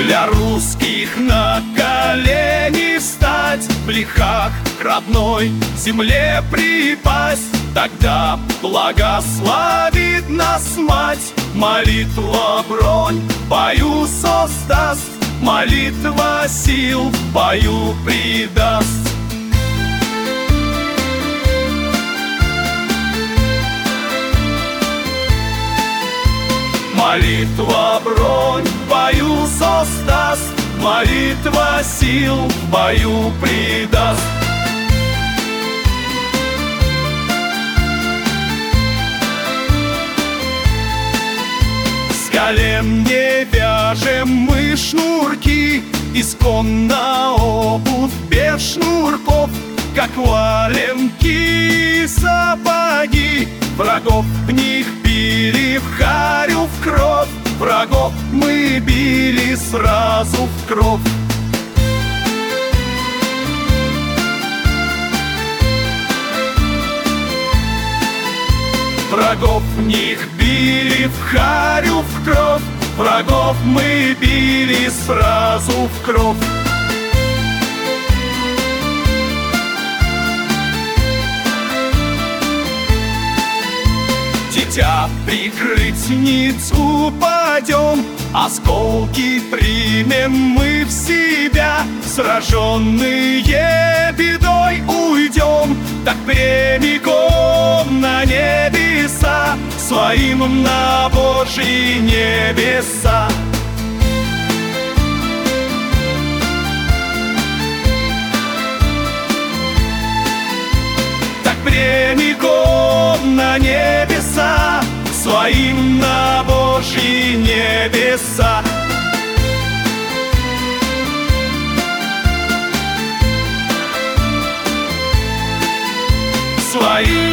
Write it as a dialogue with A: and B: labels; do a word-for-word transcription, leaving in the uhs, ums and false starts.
A: Для русских на колени встать, в лихах к родной земле припасть. Тогда благословит нас мать, молитва бронь в бою создаст, молитва сил в бою придаст. Молитва бронь в бою создаст, молитва сил в бою придаст. С колен не вяжем мы шнурки, исконно обувь без шнурков, как валенки и сапоги. Врагов в них били в харю, в кровь, врагов мы били сразу в кровь. Врагов в них били в харю, в кровь, врагов мы били сразу в кровь. Дитя прикрыть ниц упадем, осколки примем мы в себя. Сраженные бедой уйдем, так прямиком на небеса, своим на Божьи небеса. Так прямиком на небеса, своим на Божьи небеса. Своим